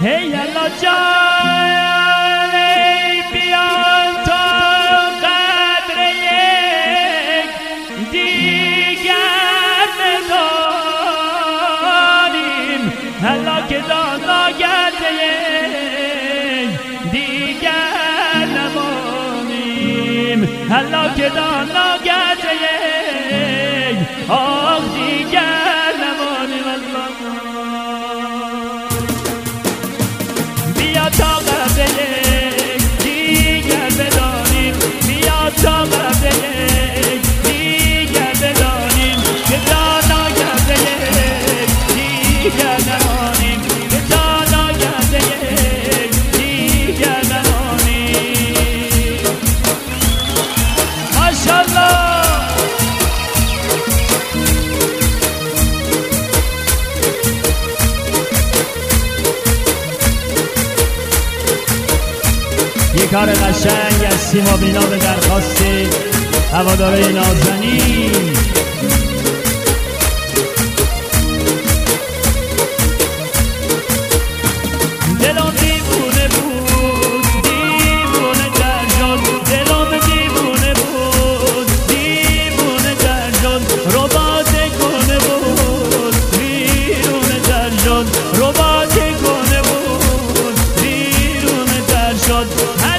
هی الله جان ای بیان تا قدر یک دیگر بدانیم الله که دانا گرده یک دیگر نمانیم الله که دانا گرده یک آخ دیگر نمانیم الله بیا تا قبل یک دیگر بدانیم بیا تا قبل یک دیگر بدانیم که دانا گرده یک دیگر نمانیم که دانا گرده یک دیگر نمانیم ماشاءالله یک کار قشنگ از سیما بینا به درخواست هواداره نازنین دلم دیوونه بود دیوونه در شد دلم دیوونه بود دیوونه در شد رباط کنه بود بیرونه در شد رباط کنه بود بیرونه در شد